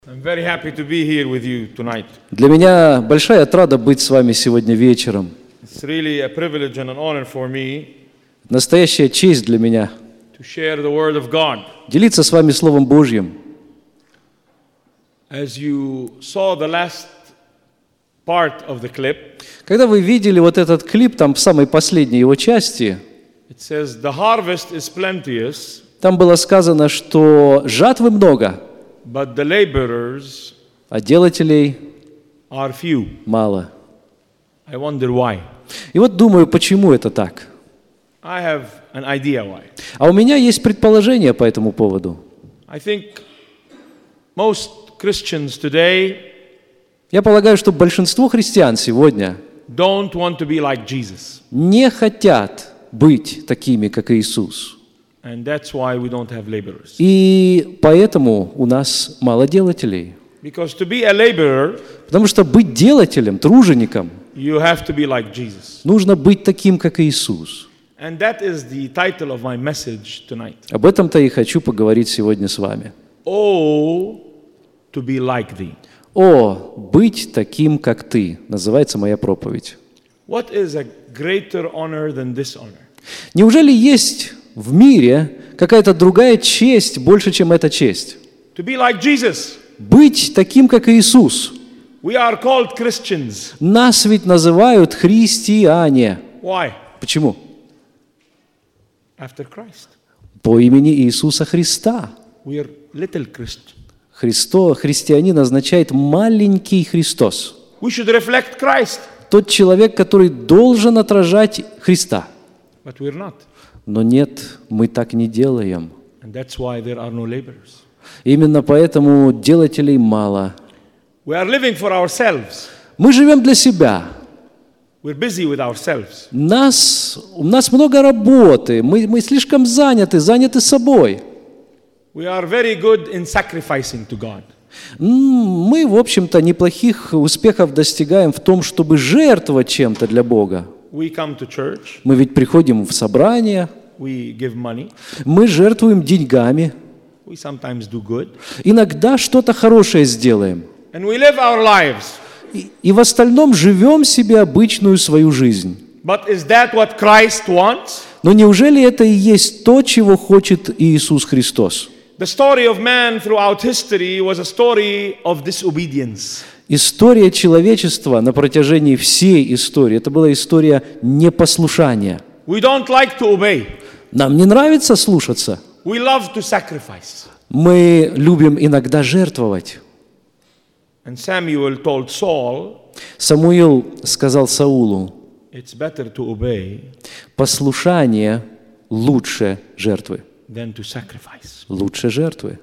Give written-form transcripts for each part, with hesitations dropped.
I'm very happy to be here with you tonight. Для меня большая отрада быть с вами сегодня вечером. It's really a privilege and an honor for me Настоящая честь для меня to share the Word of God. делиться с вами Словом Божьим. As you saw the last part of the clip, Когда вы видели вот этот клип, там в самой последней его части, it says, "The harvest is plenteous, там было сказано, что жатвы много, but the laborers а делателей are few." мало. I wonder why. И вот думаю, почему это так? I have an idea why. А у меня есть предположение по этому поводу. I think most Christians today Я полагаю, что большинство христиан сегодня don't want to be like Jesus. не хотят быть такими, как Иисус. And that's why we don't have laborers. И поэтому у нас мало делателей. Because to be a laborer, Потому что быть делателем, тружеником, you have to be like Jesus. нужно быть таким, как Иисус. And that is the title of my message tonight. Об этом-то и хочу поговорить сегодня с вами. Oh, to be like thee. «О, быть таким, как ты» называется моя проповедь. What is a greater honor than this honor? Неужели есть в мире какая-то другая честь больше, чем эта честь? To be like Jesus. Быть таким, как Иисус. We are called Christians. Нас ведь называют христиане. Why? Почему? After Christ. По имени Иисуса Христа. We are little Christians. Христианин означает «маленький Христос». We should reflect Christ. Тот человек, который должен отражать Христа. But we're not. Но нет, мы так не делаем. And that's why there are no laborers. Именно поэтому делателей мало. We are living for ourselves. Мы живем для себя. We're busy with ourselves. У нас много работы, мы слишком заняты собой. We are very good in sacrificing to God. Мы, в общем-то, неплохих успехов достигаем в том, чтобы жертвовать чем-то для Бога. We come to church. Мы ведь приходим в собрание, We give money. мы жертвуем деньгами, We sometimes do good. иногда что-то хорошее сделаем. And we live our lives. И в остальном живем себе обычную свою жизнь. But is that what Christ wants? Но неужели это и есть то, чего хочет Иисус Христос? The story of man throughout history was a story of disobedience. История человечества на протяжении всей истории, это была история непослушания. We don't like to obey. Нам не нравится слушаться. We love to sacrifice. Мы любим иногда жертвовать. And Samuel told Saul, Самуил сказал Саулу: it's better to obey послушание лучше жертвы. than to sacrifice. Лучше жертвы.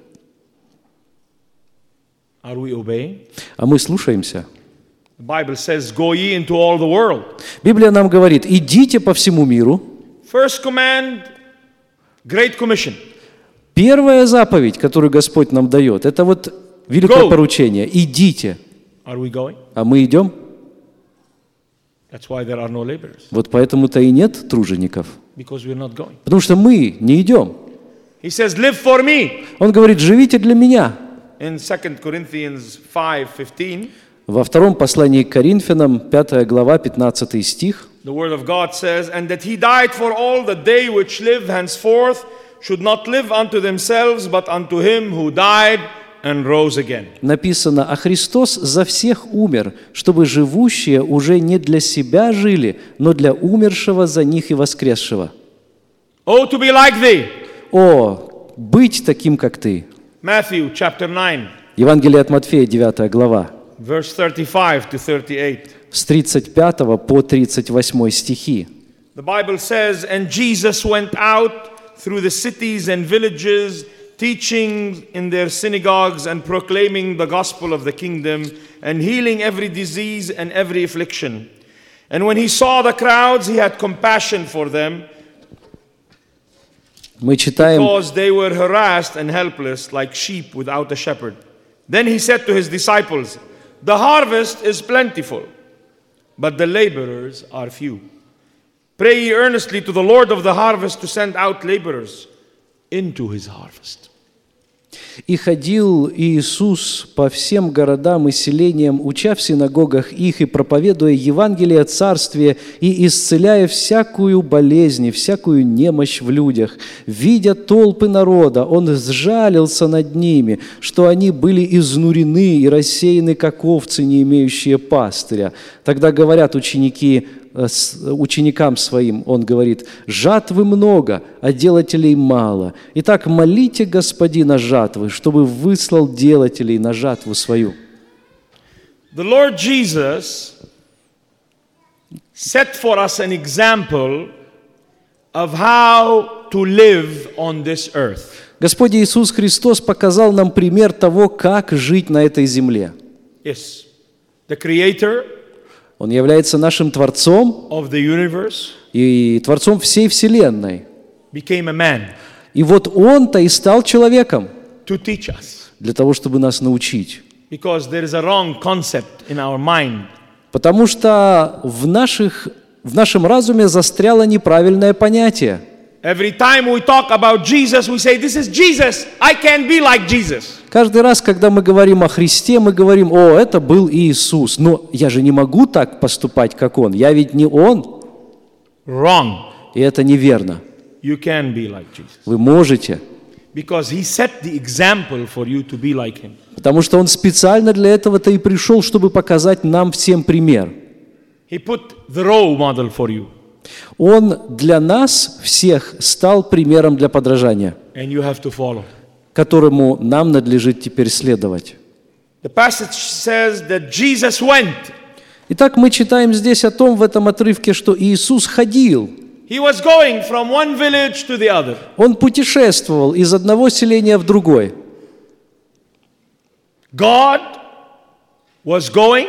Are we obeying? А мы слушаемся. The Bible says, go ye into all the world. Библия нам говорит: идите по всему миру. First command, Great Commission. Первая заповедь, которую Господь нам дает, это вот великое Go. поручение. Идите. Are we going? А мы идем? That's why there are no laborers. Вот поэтому-то и нет тружеников. Because we're not going. Потому что мы не идем. He says, live for me. Он говорит: живите для меня. In 2 Corinthians 5:15, Во втором послании к Коринфянам, 5 глава, 15 стих, the word of God says, and that he died for all, that they which live henceforth should not live unto themselves, but unto him who died and rose again. написано: «А Христос за всех умер, чтобы живущие уже не для себя жили, но для умершего за них и воскресшего». Oh, to be like thee. О, быть таким, как ты. Matthew chapter 9, Евангелие от Матфея, 9 глава, verse 35 to 38. с 35 по 38 стихи. The Bible says, and Jesus went out through the cities and villages, teaching in their synagogues and proclaiming the gospel of the kingdom and healing every disease and every affliction. And when he saw the crowds, he had compassion for them, Мы читаем, because they were harassed and helpless like sheep without a shepherd. Then he said to his disciples, the harvest is plentiful, but the laborers are few. Pray ye earnestly to the Lord of the harvest to send out laborers into his harvest. И ходил Иисус по всем городам и селениям, уча в синагогах их и проповедуя Евангелие о Царстве и исцеляя всякую болезнь и всякую немощь в людях. Видя толпы народа, Он сжалился над ними, что они были изнурены и рассеяны, как овцы, не имеющие пастыря. Тогда говорят ученикам своим, Он говорит: «Жатвы много, а делателей мало. Итак, молите Господина жатвы, чтобы выслал делателей на жатву свою». The Lord Jesus set for us an example of how to live on this earth. Господь Иисус Христос показал нам пример того, как жить на этой земле. Yes, the Creator Он является нашим Творцом of the universe и Творцом всей Вселенной. became a man И вот Он-то и стал человеком to teach us. для того, чтобы нас научить. Because there is a wrong concept in our mind. Потому что в нашем разуме застряло неправильное понятие. Every time we talk about Jesus, we say, this is Jesus. I can't be like Jesus. Каждый раз, когда мы говорим о Христе, мы говорим: «О, это был Иисус». Но я же не могу так поступать, как Он. Я ведь не Он. Wrong. И это неверно. You can be like Jesus. Вы можете. Because He set the example for you to be like Him. Потому что Он специально для этого-то и пришел, чтобы показать нам всем пример. He put the role model for you. Он для нас всех стал примером для подражания, And you have to follow. которому нам надлежит теперь следовать. The passage says that Jesus went. Итак, мы читаем здесь о том, в этом отрывке, что Иисус ходил. He was going from one village to the other. Он путешествовал из одного селения в другой. God was going.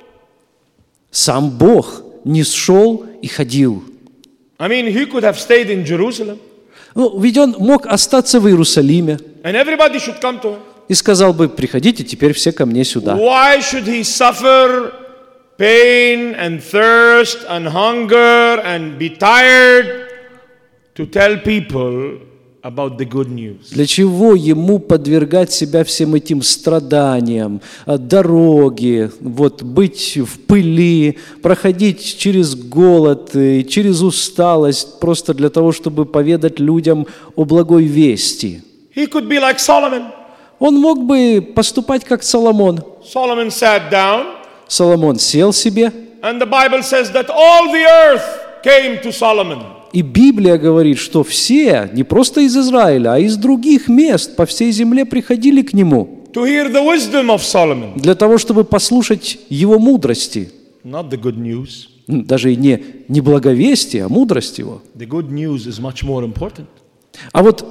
Сам Бог нисшел и ходил. I mean, He could have stayed in Jerusalem. Ну, ведь Он мог остаться в Иерусалиме And everybody should come to Him. и сказал бы: «Приходите теперь все ко мне сюда». Why should He suffer pain and thirst and hunger and be tired to tell people about the good news? Для чего Ему подвергать себя всем этим страданиям, дороги, быть в пыли, проходить через голод, через усталость, просто для того, чтобы поведать людям о благой вести? He could be like Solomon. Он мог бы поступать как Соломон. Solomon sat down, Соломон сел себе, and the Bible says that all the earth came to Solomon. и Библия говорит, что все, не просто из Израиля, а из других мест по всей земле приходили к Нему To hear the wisdom of Solomon. для того, чтобы послушать Его мудрости. Not the good news. Даже и не благовестие, а мудрость Его. The good news is much more important. А вот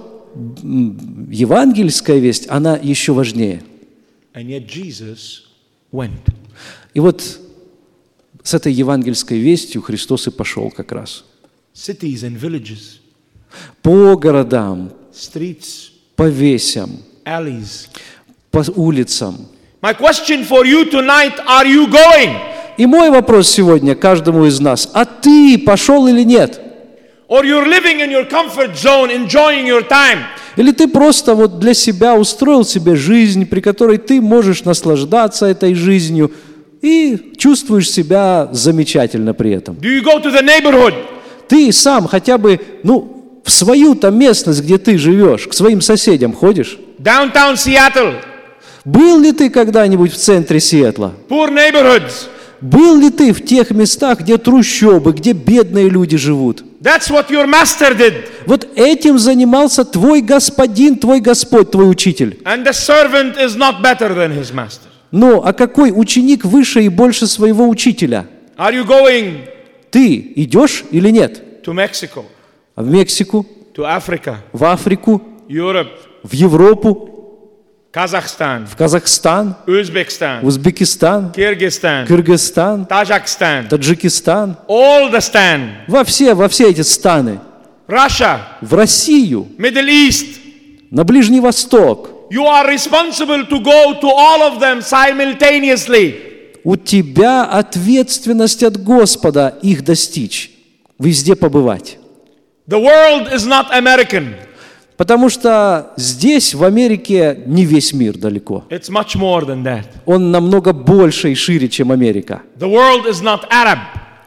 евангельская весть, она еще важнее. And yet Jesus went. И вот с этой евангельской вестью Христос и пошел как раз. Cities and villages, По городам, streets, по весям, alleys. по улицам. My question for you tonight, are you going? И мой вопрос сегодня каждому из нас: а ты пошел или нет? Or you're living in your comfort zone, enjoying your time? Или ты просто для себя устроил себе жизнь, при которой ты можешь наслаждаться этой жизнью и чувствуешь себя замечательно при этом? Do you go to the neighborhood? Ты сам хотя бы, в свою-то местность, где ты живешь, к своим соседям ходишь? Downtown Seattle, Был ли ты когда-нибудь в центре Сиэтла? poor neighborhoods. Был ли ты в тех местах, где трущобы, где бедные люди живут? That's what your master did. Вот этим занимался твой господин, твой Господь, твой учитель. And the servant is not better than his master. Ну, а какой ученик выше и больше своего учителя? Are you going Ты идешь или нет? to Mexico, В Мексику, to Africa, в Африку, Europe, в Европу, Kazakhstan, в Казахстан, в Uzbekistan, Узбекистан, Kyrgyzstan, Кыргызстан, Tajikistan, Таджикистан, all the stan, во все эти станы, Russia, в Россию, Middle East. на Ближний Восток. You are responsible to go to all of them simultaneously. У тебя ответственность от Господа их достичь, везде побывать. The world is not American. Потому что здесь, в Америке, не весь мир далеко. It's much more than that. Он намного больше и шире, чем Америка. The world is not Arab.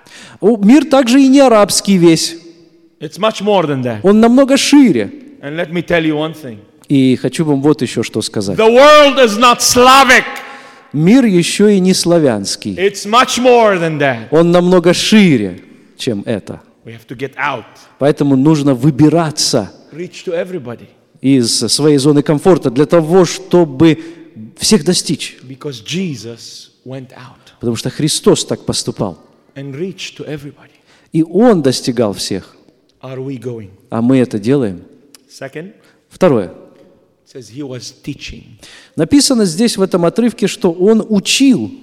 Мир также и не арабский весь. It's much more than that. Он намного шире. And let me tell you one thing. И хочу вам вот еще что сказать. The world is not Slavic. Мир еще и не славянский. It's much more than that. Он намного шире, чем это. We have to get out. Поэтому нужно выбираться Reach to everybody. из своей зоны комфорта для того, чтобы всех достичь. Because Jesus went out Потому что Христос так поступал. and reached to everybody. И Он достигал всех. Are we going? А мы это делаем. Second, Второе. it says he was teaching. Написано здесь в этом отрывке, что Он учил.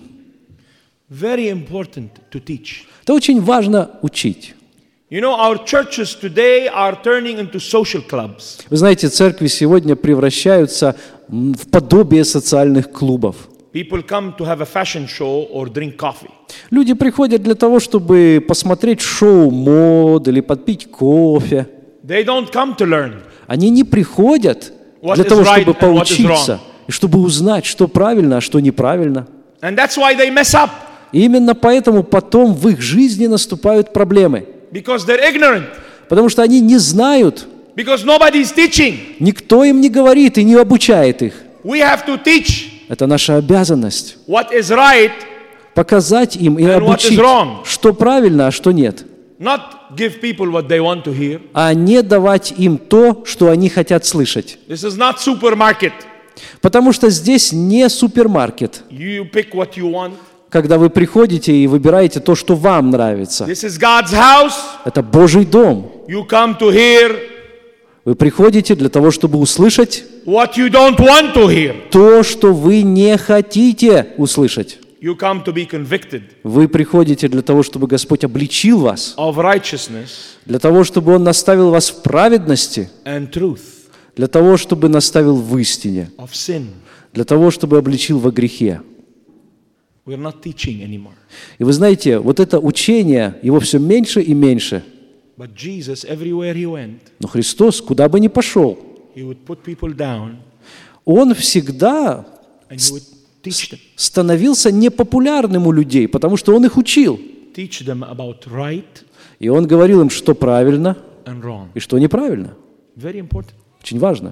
Very important to teach. Это очень важно учить. You know, our churches today are turning into social clubs. Вы знаете, церкви сегодня превращаются в подобие социальных клубов. People come to have a fashion show or drink coffee. Люди приходят для того, чтобы посмотреть шоу мод или попить кофе. They don't come to learn. Они не приходят What для is того, right чтобы and what is поучиться, wrong. и чтобы узнать, что правильно, а что неправильно. And that's why they mess up. И именно поэтому потом в их жизни наступают проблемы. Because they're ignorant. Потому что они не знают, Because nobody's teaching. никто им не говорит и не обучает их. We have to teach Это наша обязанность. what is right, Показать им и And what is обучить, wrong? что правильно, а что нет. not give people what they want to hear. А не давать им то, что они хотят слышать. This is not supermarket. Потому что здесь не супермаркет, You pick what you want. когда вы приходите и выбираете то, что вам нравится. This is God's house. Это Божий дом. You come to hear Вы приходите для того, чтобы услышать what you don't want to hear. то, что вы не хотите услышать. You come to be convicted Вы приходите для того, чтобы Господь обличил вас, of righteousness для того, чтобы Он наставил вас в праведности, and truth, для того, чтобы наставил в истине, of sin. для того, чтобы обличил во грехе. We're not teaching anymore. И вы знаете, вот это учение, его все меньше и меньше. But Jesus, everywhere he went, Но Христос, куда бы ни пошел, he would put people down Он всегда and he would teach them. становился непопулярным у людей, потому что Он их учил. Teach them about right И Он говорил им, что правильно and wrong. и что неправильно. Very important. Очень важно.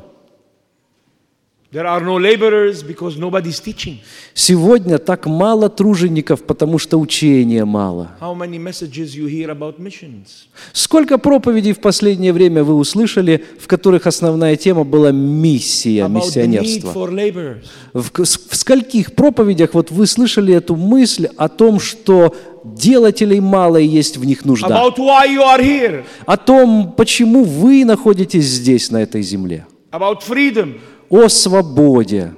There are no laborers because nobody's teaching. Сегодня так мало тружеников, потому что учения мало. How many messages you hear about missions? Сколько проповедей в последнее время вы услышали, в которых основная тема была миссия, About the need миссионерство? for laborers. В скольких проповедях вот вы слышали эту мысль о том, что делателей мало и есть в них нужда? About why you are here. О том, почему вы находитесь здесь, на этой земле? About freedom. О свободе,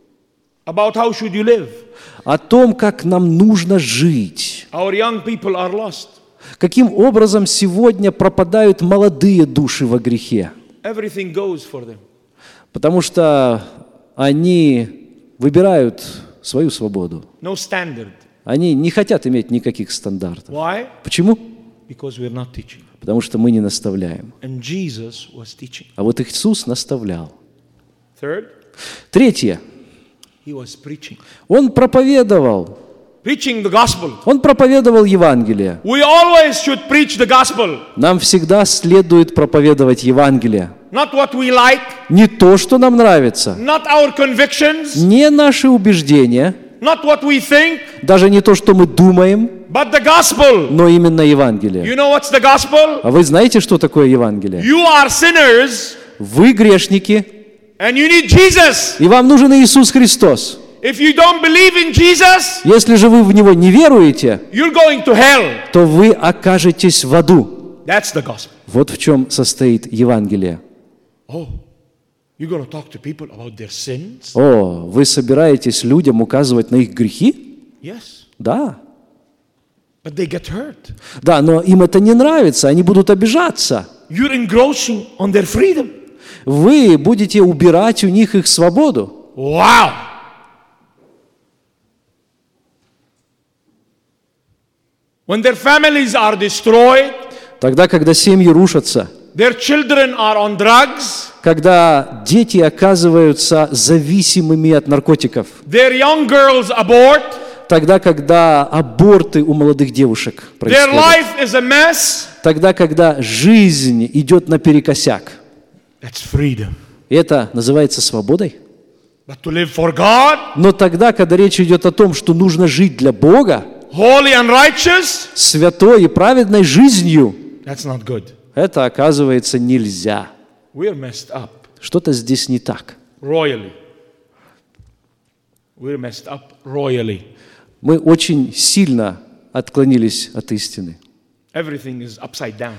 About how should you live. о том, как нам нужно жить. Our young people are lost. Каким образом сегодня пропадают молодые души во грехе? Everything goes for them. Потому что они выбирают свою свободу. No standard. Они не хотят иметь никаких стандартов. Why? Почему? Because we're not teaching. Потому что мы не наставляем. And Jesus was teaching. А вот Иисус наставлял. Third, Третье. he was preaching. Он проповедовал. Preaching the gospel. Он проповедовал Евангелие. We always should preach the gospel. Нам всегда следует проповедовать Евангелие. Not what we like, Не то, что нам нравится, not our convictions, не наши убеждения, not what we think, даже не то, что мы думаем, but the gospel. но именно Евангелие. You know what's the gospel? А вы знаете, что такое Евангелие? You are sinners Вы грешники, and you need Jesus. и вам нужен Иисус Христос. If you don't believe in Jesus, Если же вы в Него не веруете, you're going to hell. то вы окажетесь в аду. That's the gospel. Вот в чем состоит Евангелие. Oh, you're going to talk to people about their sins? О, вы собираетесь людям указывать на их грехи? Yes, Да. but they get hurt. Да, но им это не нравится, они будут обижаться. You're engrossing on their freedom. Вы будете убирать у них их свободу. Wow. When their families are destroyed, Тогда, когда семьи рушатся, their children are on drugs, когда дети оказываются зависимыми от наркотиков, their young girls abort, тогда, когда аборты у молодых девушек their происходят, life is a mess, тогда, когда жизнь идет наперекосяк. that's freedom. Это называется свободой. But to live for God, Но тогда, когда речь идет о том, что нужно жить для Бога, holy and righteous, святой и праведной жизнью, that's not good. это, оказывается, нельзя. We're messed up Что-то здесь не так. royally. We're messed up royally. Мы очень сильно отклонились от истины. Everything is upside down.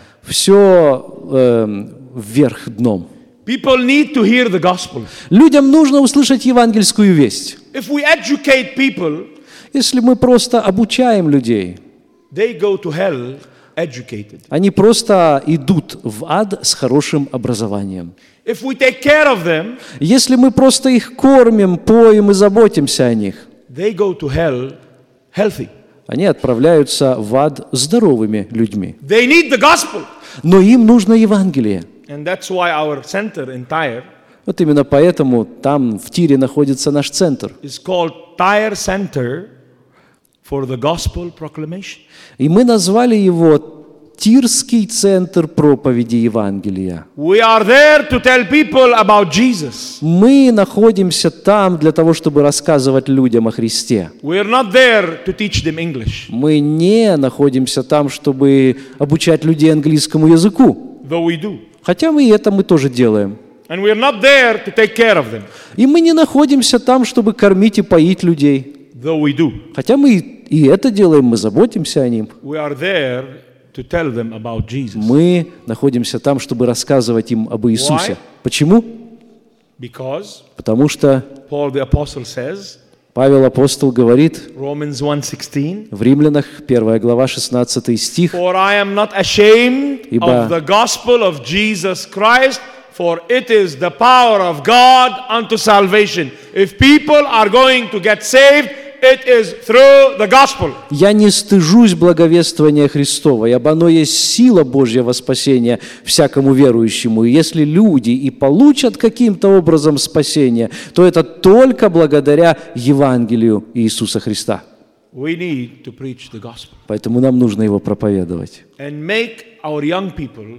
Все вверх дном. People need to hear the gospel. Людям нужно услышать евангельскую весть. If we educate people, Если мы просто обучаем людей, they go to hell educated. они просто идут в ад с хорошим образованием. If we take care of them, Если мы просто их кормим, поем и заботимся о них, they go to hell healthy. они отправляются в ад здоровыми людьми. They need the gospel. Но им нужно Евангелие. And that's why our center in Tyre Вот именно поэтому там, в Тире, находится наш центр. is called Tyre Center for the Gospel Proclamation. И мы назвали его Тирский центр проповеди Евангелия. We are there to tell people about Jesus. Мы находимся там для того, чтобы рассказывать людям о Христе. We're not there to teach them English, Мы не находимся там, чтобы обучать людей английскому языку. though we do. Хотя мы тоже делаем. And we're not there to take care of them, И мы не находимся там, чтобы кормить и поить людей. though we do. Хотя мы и это делаем, мы заботимся о них. We are there to tell them about Jesus. Мы находимся там, чтобы рассказывать им об Иисусе. Why? Почему? Because Потому что Paul the Apostle says, Павел апостол говорит Romans 1:16, в Римлянах 1 глава 16 стих: for I am not ashamed Ибо- of the gospel of Jesus Christ, for it is the power of God unto salvation. If people are going to get saved, it is through the gospel. «Я не стыжусь благовествования Христова, ибо оно есть сила Божья во спасение всякому верующему. И если люди и получат каким-то образом спасение, то это только благодаря Евангелию Иисуса Христа». We need to preach the gospel Поэтому нам нужно его проповедовать. and make our young people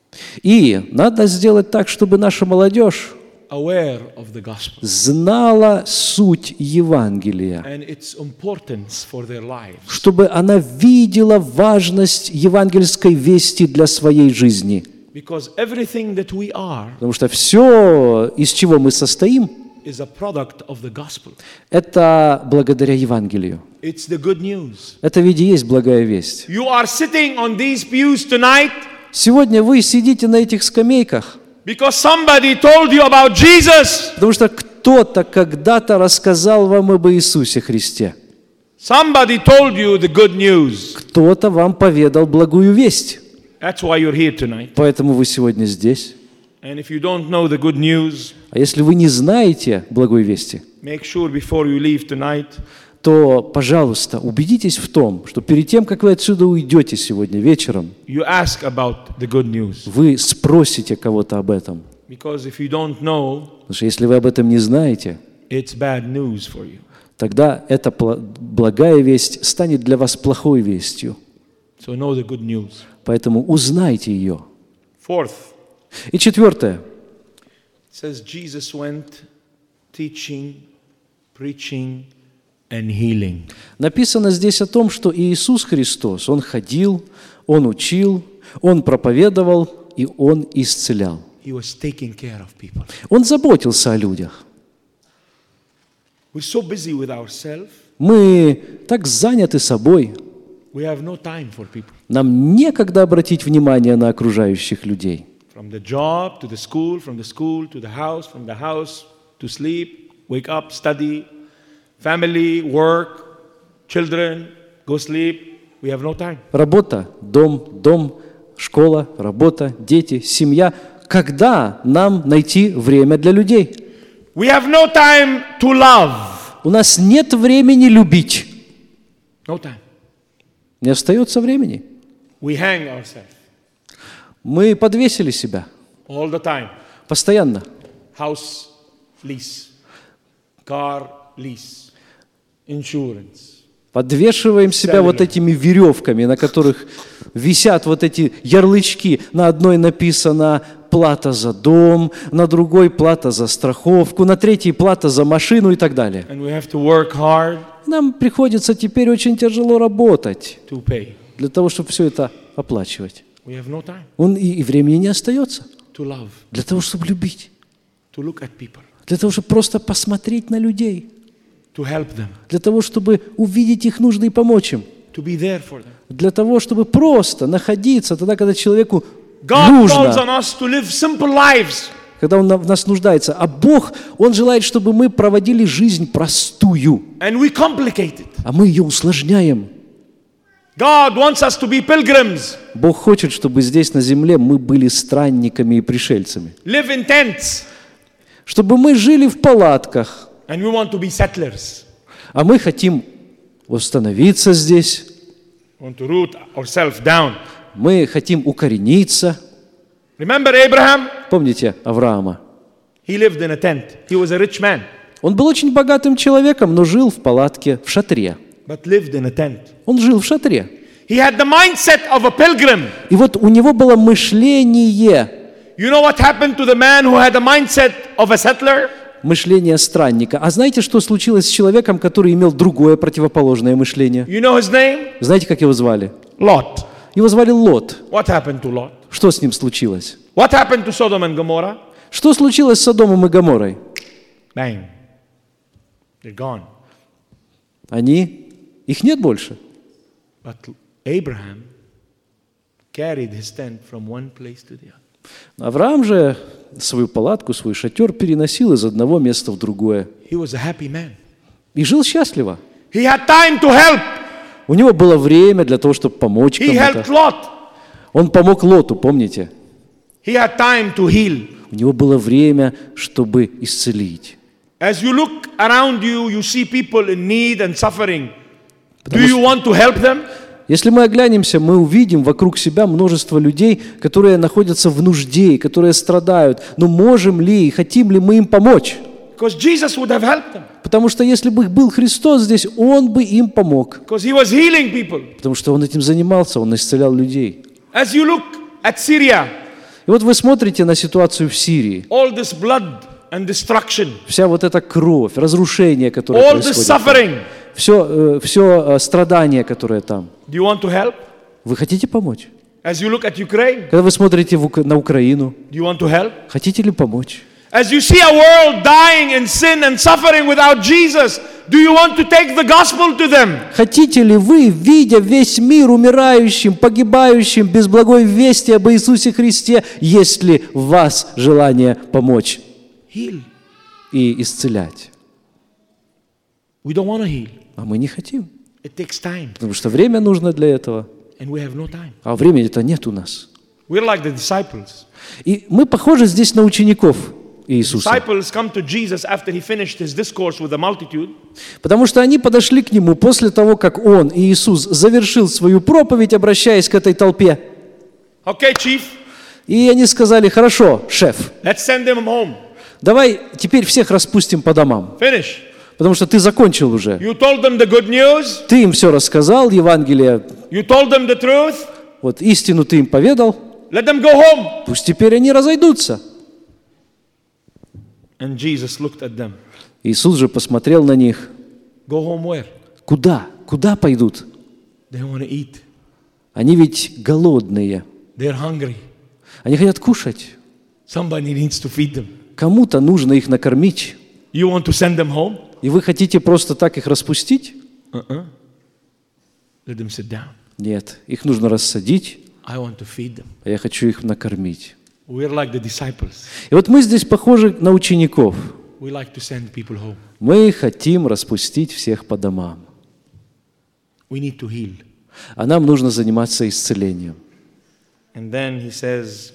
И надо сделать так, чтобы наша молодежь aware of the gospel знала суть Евангелия, and its importance for their lives. чтобы она видела важность евангельской вести для своей жизни. Because everything that we are Потому что все, из чего мы состоим, is a product of the gospel. это благодаря Евангелию. It's the good news. Это ведь и есть благая весть. You are sitting on these pews tonight Сегодня вы сидите на этих скамейках, because somebody told you about Jesus. потому что кто-то когда-то рассказал вам об Иисусе Христе. Somebody told you the good news. Кто-то вам поведал благую весть. That's why you're here tonight. Поэтому вы сегодня здесь. And if you don't know the good news, А если вы не знаете благой вести, make sure before you leave tonight, то, пожалуйста, убедитесь в том, что перед тем, как вы отсюда уйдете сегодня вечером, you ask about the good news. вы спросите кого-то об этом. Because if you don't know, Потому что если вы об этом не знаете, it's bad news for you. тогда эта благая весть станет для вас плохой вестью. So know the good news. Поэтому узнайте ее. Fourth, И четвертое. it says Jesus went teaching, preaching, and healing. Написано здесь о том, что Иисус Христос, Он ходил, Он учил, Он проповедовал и Он исцелял. He was taking care of people. Он заботился о людях. We're so busy with ourselves, Мы так заняты собой, we have no time for people. нам некогда обратить внимание на окружающих людей. From the job to the school, from the school to the house, from the house to sleep, wake up, study, family, work, children, go sleep. We have no time. Работа, дом, школа, работа, дети, семья. Когда нам найти время для людей? We have no time to love. У нас нет времени любить. No time. Не остается времени. We hang ourselves. Мы подвесили себя all the time. постоянно. House lease, car lease, insurance. Подвешиваем себя вот этими веревками, на которых висят вот эти ярлычки. На одной написано «плата за дом», на другой «плата за страховку», на третьей «плата за машину» и так далее. And we have to work hard Нам приходится теперь очень тяжело работать to pay. для того, чтобы все это оплачивать. We have no time И времени не остается to love, для того, чтобы любить, to look at people, для того, чтобы просто посмотреть на людей, to help them, для того, чтобы увидеть их нужды и помочь им, to be there for them. для того, чтобы просто находиться тогда, когда человеку God calls нужно, on us to live simple lives. когда он в нас нуждается. А Бог, Он желает, чтобы мы проводили жизнь простую, And we complicate it. а мы ее усложняем. God wants us to be pilgrims, Бог хочет, чтобы здесь на земле мы были странниками и пришельцами, live in tents, чтобы мы жили в палатках, and we want to be settlers. а мы хотим установиться здесь, We want to root ourselves down. мы хотим укорениться. Remember Abraham? Помните Авраама? He lived in a tent. He was a rich man, Он был очень богатым человеком, но жил в палатке, в шатре. but lived in a tent. Он жил в шатре. He had the mindset of a pilgrim. И вот у него было мышление, You know what happened to the man who had the mindset of a settler? мышление странника. А знаете, что случилось с человеком, который имел другое противоположное мышление? You know his name? Знаете, как его звали? Lot. Его звали Лот. What happened to Lot? Что с ним случилось? What happened to Sodom and Gomorrah? Что случилось с Содомом и Гоморрой? Bang. They're gone. Их нет больше. But Abraham carried his tent from one place to the other. Авраам же свою палатку, свой шатер переносил из одного места в другое. He was a happy man. И жил счастливо. He had time to help. У него было время для того, чтобы помочь He helped кому-то. Lot. Он помог Лоту, помните? He had time to heal. У него было время, чтобы исцелить. As you look around you, you see people in need and suffering. Do you want to help them? Если мы оглянемся, мы увидим вокруг себя множество людей, которые находятся в нужде, которые страдают. Но можем ли и хотим ли мы им помочь? Because Jesus would have helped them. Потому что если бы был Христос здесь, Он бы им помог. Because he was healing people. Потому что Он этим занимался, Он исцелял людей. As you look at Syria, И вот вы смотрите на ситуацию в Сирии. all this blood and destruction, Вся вот эта кровь, разрушение, которое all this происходит там. suffering. Все страдания, которые там. Do you want to help? Вы хотите помочь? As you look at Ukraine, Когда вы смотрите на Украину, do you want to help? хотите ли помочь? As you see a world dying in sin and suffering without Jesus, do you want to take the gospel to them? Хотите ли вы, видя весь мир умирающим, погибающим, без благой вести об Иисусе Христе, есть ли в вас желание помочь Heal. и исцелять? We don't want to heal. А мы не хотим, It takes time, потому что время нужно для этого, and we have no time. а времени-то нет у нас. We're like the disciples. И мы похожи здесь на учеников Иисуса, Disciples come to Jesus after he finished his discourse with the multitude. потому что они подошли к Нему после того, как Он, Иисус, завершил свою проповедь, обращаясь к этой толпе. Okay, chief, И они сказали: хорошо, шеф, let's send them home. давай теперь всех распустим по домам, Finish. потому что ты закончил уже. You told them the good news. Ты им все рассказал, Евангелие, You told them the truth. вот истину ты им поведал, Let them go home. пусть теперь они разойдутся. And Jesus looked at them. Иисус же посмотрел на них. Go home where? Куда? Куда пойдут? They want to eat. Они ведь голодные. They're hungry. Они хотят кушать. Somebody needs to feed them. Кому-то нужно их накормить. You want to send them home? И вы хотите просто так их распустить? Let them sit down. Нет, их нужно рассадить, I want to feed them. а я хочу их накормить. We're like the disciples. И вот мы здесь похожи на учеников. We like to send people home. Мы хотим распустить всех по домам. We need to heal. А нам нужно заниматься исцелением. And then he says,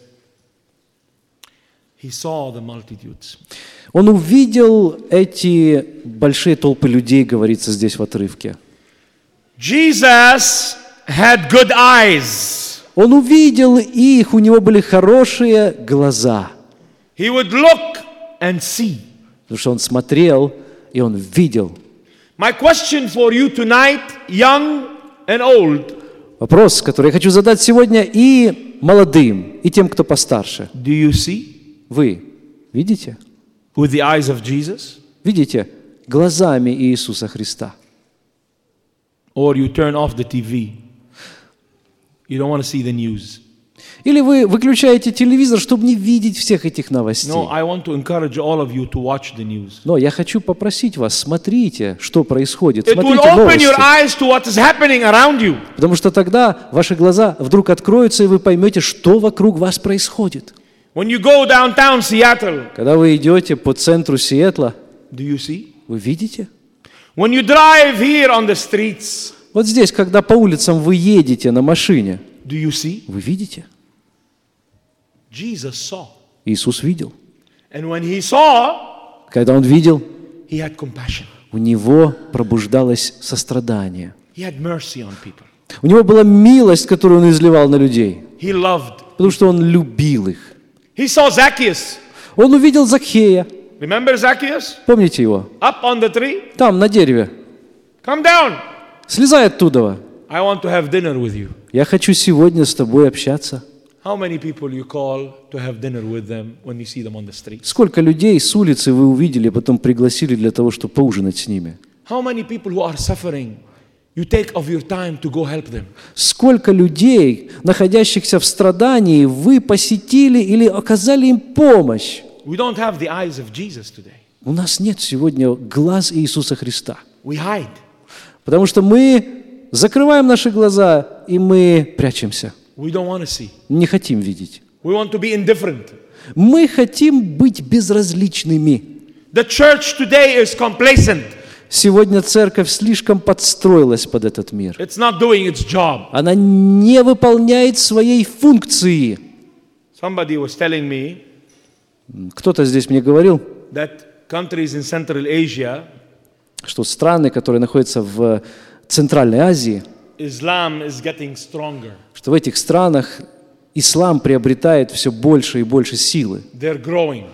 he saw the multitudes. Он увидел эти большие толпы людей, говорится здесь в отрывке. Jesus had good eyes. Он увидел их, у него были хорошие глаза. He would look and see. Потому что он смотрел, и он видел. My question for you tonight, young and old. Вопрос, который я хочу задать сегодня и молодым, и тем, кто постарше. Do you see Вы видите? with the eyes of Jesus? Видите глазами Иисуса Христа? Or you turn off the TV. You don't want to see the news. Или вы выключаете телевизор, чтобы не видеть всех этих новостей? No, I want to encourage all of you to watch the news. Но я хочу попросить вас, смотрите, что происходит, It will смотрите open your новости. eyes to what is happening around you. Потому что тогда ваши глаза вдруг откроются, и вы поймете, что вокруг вас происходит. When you go downtown Seattle, Когда вы идете по центру Сиэтла, do you see? вы видите? When you drive here on the streets, Вот здесь, когда по улицам вы едете на машине, do you see? вы видите? Jesus saw. Иисус видел. And when he saw, Когда Он видел, he had compassion. у Него пробуждалось сострадание. He had mercy on people. У Него была милость, которую Он изливал на людей, He loved. потому что Он любил их. He saw Zacchaeus. Он увидел Закхея. Remember Zacchaeus? Помните его? Up on the tree? Там, на дереве. Come down. Слезай оттуда. I want to have dinner with you. Я хочу сегодня с тобой общаться. How many people you call to have dinner with them when you see them on the street? Сколько людей с улицы вы увидели, потом пригласили для того, чтобы поужинать с ними? How many people who are suffering, you take of your time to go help them? Сколько людей, находящихся в страдании, вы посетили или оказали им помощь? We don't have the eyes of Jesus today. У нас нет сегодня глаз Иисуса Христа. We hide. Потому что мы закрываем наши глаза, и мы прячемся. We don't want to see. Не хотим видеть. We want to be indifferent. Мы хотим быть безразличными. The church today is complacent. Сегодня церковь слишком подстроилась под этот мир. It's not doing its job. Она не выполняет своей функции. Somebody was telling me Кто-то здесь мне говорил, that countries in Central Asia, что страны, которые находятся в Центральной Азии, Islam is getting stronger. что в этих странах ислам приобретает все больше и больше силы, They're growing.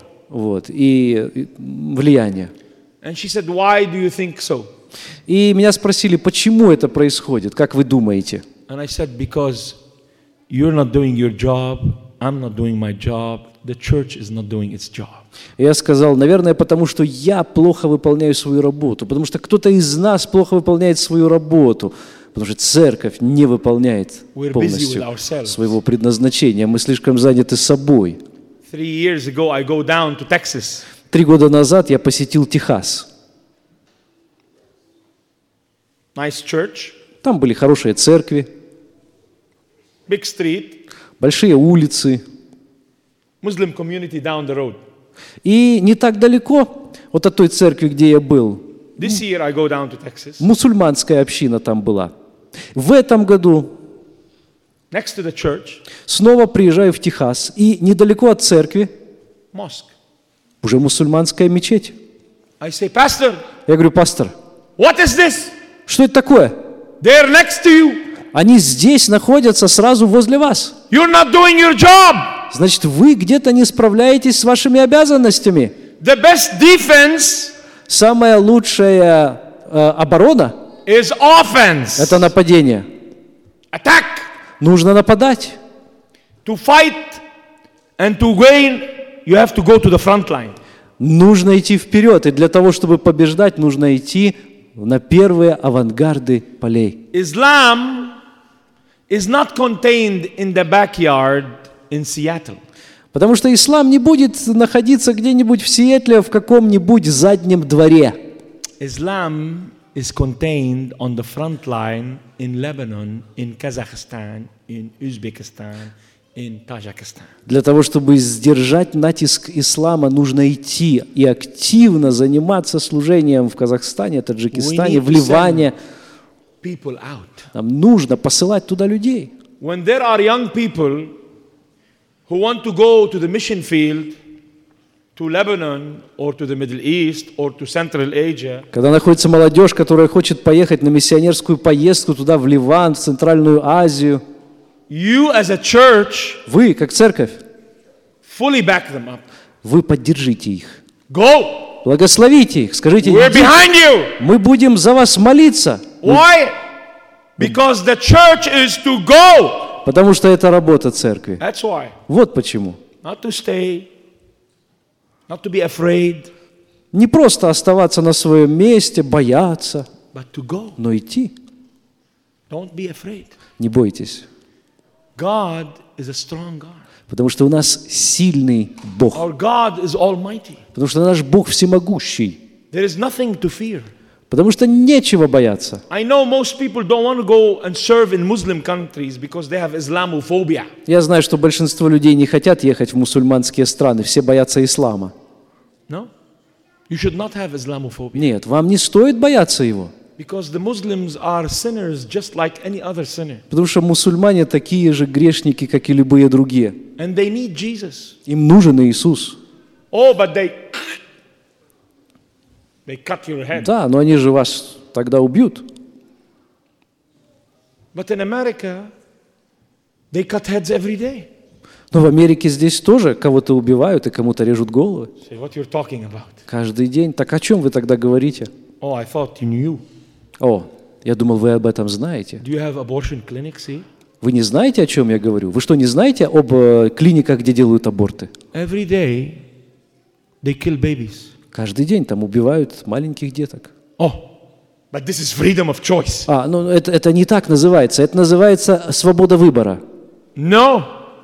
и влияния. And she said, why do you think so? И меня спросили, почему это происходит, как вы думаете? And I said, because you're not doing your job, I'm not doing my job, the church is not doing its job. И я сказал, наверное, потому что я плохо выполняю свою работу, потому что кто-то из нас плохо выполняет свою работу, потому что церковь не выполняет полностью своего предназначения. Мы слишком заняты собой. 3 years ago, I go down to Texas. 3 года назад я посетил Техас. Nice church, Там были хорошие церкви, big street, большие улицы. Muslim community down the road. И не так далеко от той церкви, где я был, This year, I go down to Texas. мусульманская община там была. В этом году Next to the church, снова приезжаю в Техас, и недалеко от церкви mosque. уже мусульманская мечеть. I say, Pastor, Я говорю, пастор, what is this? что это такое? They're next to you. Они здесь находятся сразу возле вас. You're not doing your job. Значит, вы где-то не справляетесь с вашими обязанностями. The best defense Самая лучшая оборона is – offense. это нападение. Attack. Нужно нападать. To fight and to gain, you have to go to the front line. Нужно идти вперед. И для того, чтобы побеждать, нужно идти на первые авангарды полей. Islam is not contained in the backyard in Seattle. Потому что ислам не будет находиться где-нибудь в Сиэтле в каком-нибудь заднем дворе. Islam is contained on the front line in Lebanon, in Kazakhstan, in Uzbekistan, in Tajikistan. Для того, чтобы сдержать натиск ислама, нужно идти и активно заниматься служением в Казахстане, Таджикистане, в Ливане. People out. Нам нужно посылать туда людей. When there are young people who want to go to the mission field, to Lebanon, or to the Middle East, or to Central Asia, Когда находится молодежь, которая хочет поехать на миссионерскую поездку туда, в Ливан, в Центральную Азию, You as a church Вы, как церковь, fully back them up. вы поддержите их. Go. Благословите их. Скажите, We're «Идите, behind you. мы будем за вас молиться». Why? Because the church is to go. Потому что это работа церкви. That's why. Вот почему. Not to stay, not to be afraid, Не просто оставаться на своем месте, бояться, but to go. но идти. Don't be afraid. Не бойтесь. God is a strong God. Потому что у нас сильный Бог. Our God is almighty. Потому что наш Бог всемогущий. There is nothing to fear. Потому что нечего бояться. I know most people don't want to go and serve in Muslim countries because they have Islamophobia. Я знаю, что большинство людей не хотят ехать в мусульманские страны. Все боятся ислама. No? You should not have Islamophobia. Нет, вам не стоит бояться его. Because the Muslims are sinners just like any other sinner. Потому что мусульмане такие же грешники, как и любые другие. And they need Jesus. Им нужен Иисус. Oh, but they cut your head. Да, но они же вас тогда убьют. But in America, they cut heads every day. Но в Америке здесь тоже кого-то убивают и кому-то режут головы. Say, what you're talking about? Каждый день. Так о чем вы тогда говорите? Oh, I thought you knew. О, я думал, вы об этом знаете. Do you have abortion clinics here? Вы не знаете, о чем я говорю? Вы что, не знаете об клиниках, где делают аборты? Every day, they kill babies. Каждый день там убивают маленьких деток. Oh, but this is freedom of choice. Ну это не так называется. Это называется свобода выбора. No.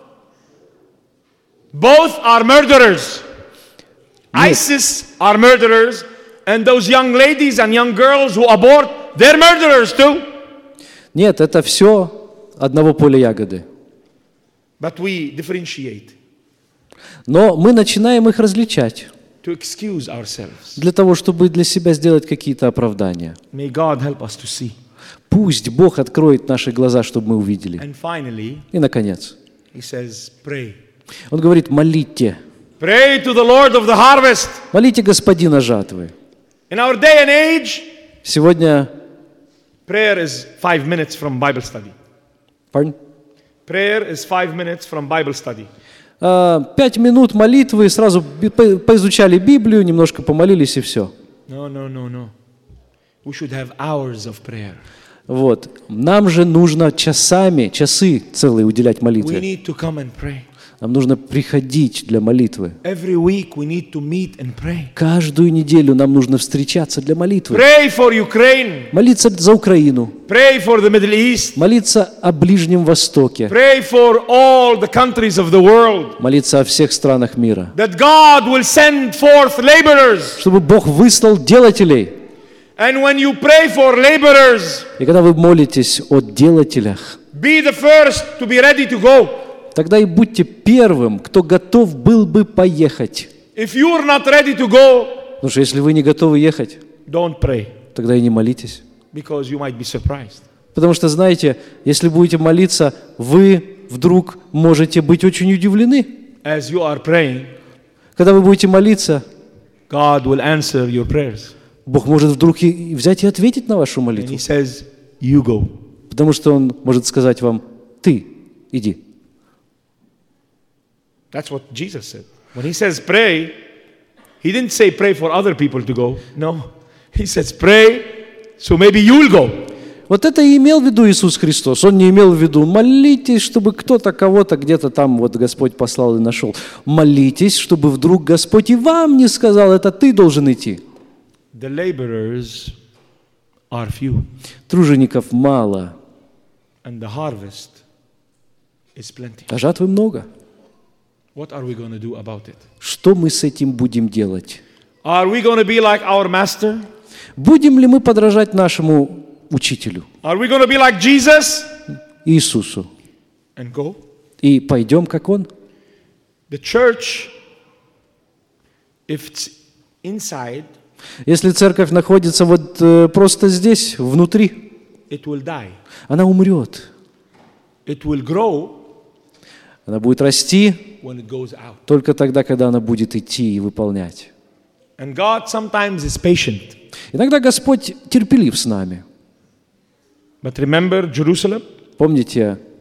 Both are murderers. Нет. ISIS are murderers, and those young ladies and young girls who abort, they're murderers too. Нет, это все одного поля ягоды. But we differentiate Но мы начинаем их различать to excuse ourselves. для того, чтобы для себя сделать какие-то оправдания. May God help us to see. Пусть Бог откроет наши глаза, чтобы мы увидели. And finally, И, наконец, He says, pray. Он говорит, молите. Pray to the Lord of the harvest. Молите Господина жатвы. In our day and age, Сегодня... prayer is 5 minutes from Bible study. Pardon? Prayer is 5 minutes from Bible study. 5 минут молитвы, сразу поизучали Библию, немножко помолились и все. No. We should have hours of prayer. Вот. Нам же нужно часы целые уделять We молитве. need to come and pray. Нам нужно приходить для молитвы. Every week we need to meet and pray. Каждую неделю нам нужно встречаться для молитвы. Pray for Ukraine. Молиться за Украину. Pray for the Middle East. Молиться о Ближнем Востоке. Pray for all the countries of the world. Молиться о всех странах мира. That God will send forth laborers. Чтобы Бог выслал делателей. And when you pray for laborers, И когда вы молитесь о делателях, be the first to be ready to go. тогда и будьте первым, кто готов был бы поехать. If you are not ready to go, Потому что если вы не готовы ехать, don't pray, тогда и не молитесь. because you might be surprised. Потому что, знаете, если будете молиться, вы вдруг можете быть очень удивлены. As you are praying, Когда вы будете молиться, God will answer your prayers. Бог может вдруг и взять и ответить на вашу And молитву. He says, you go. Потому что Он может сказать вам, ты иди. That's what Jesus said. When He says pray, He didn't say pray for other people to go. No. He says pray, so maybe you'll go. Вот это и имел в виду Иисус Христос. Он не имел в виду, молитесь, чтобы кто-то кого-то где-то там вот Господь послал и нашел. Молитесь, чтобы вдруг Господь и вам не сказал, это ты должен идти. The laborers are few, Тружеников мало, and the harvest is plenty. а жатвы много. What are we going to do about it? Что мы с этим будем делать? Are we going to be like our master? Будем ли мы подражать нашему учителю, Are we going to be like Jesus Иисусу, and go? и пойдем, как Он? The church, if it's inside, Если церковь находится вот просто здесь, внутри, it will die. она умрет. It will grow Она будет расти when it goes out. только тогда, когда она будет идти и выполнять. And God sometimes is patient. Иногда Господь терпелив с нами. But remember Jerusalem? Помните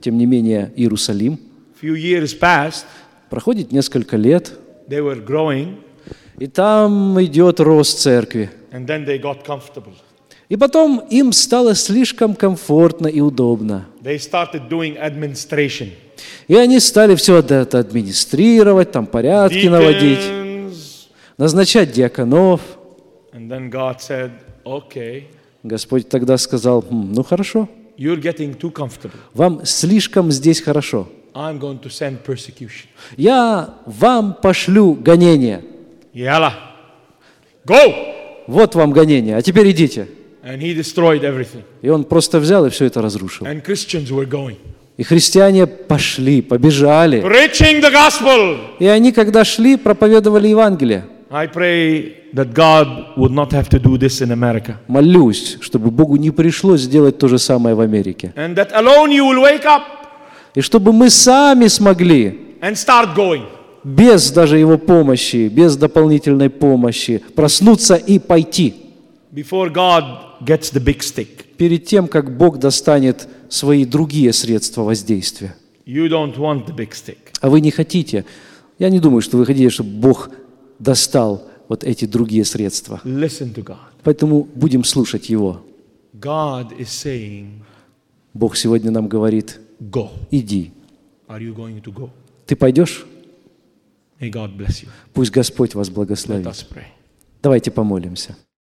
тем не менее, Иерусалим. Few years passed, Проходит несколько лет, they were growing, и там идет рост церкви. and then they got comfortable. И потом им стало слишком комфортно и удобно. They started doing administration. И они стали все это администрировать, там порядки наводить, Deacons. назначать диаконов. And then God said, okay, Господь тогда сказал: ну хорошо, you're getting too comfortable. вам слишком здесь хорошо. I'm going to send persecution. Я вам пошлю гонение. Yalla, go! Вот вам гонение, а теперь идите. And he destroyed everything. И он просто взял и все это разрушил. And Christians were going. И христиане пошли, побежали. Preaching the gospel. И они, когда шли, проповедовали Евангелие. I pray that God would not have to do this in America. Молюсь, чтобы Богу не пришлось сделать то же самое в Америке. And that alone you will wake up И чтобы мы сами смогли, and start going. без даже Его помощи, без дополнительной помощи, проснуться и пойти. Before God gets the big stick. Перед тем, как Бог достанет свои другие средства воздействия. You don't want the big stick. А вы не хотите, я не думаю, что вы хотите, чтобы Бог достал вот эти другие средства. Listen to God. Поэтому будем слушать Его. God is saying, Бог сегодня нам говорит: go. иди. Are you going to go? Ты пойдешь? May God bless you. Пусть Господь вас Let благословит. us pray. Давайте помолимся.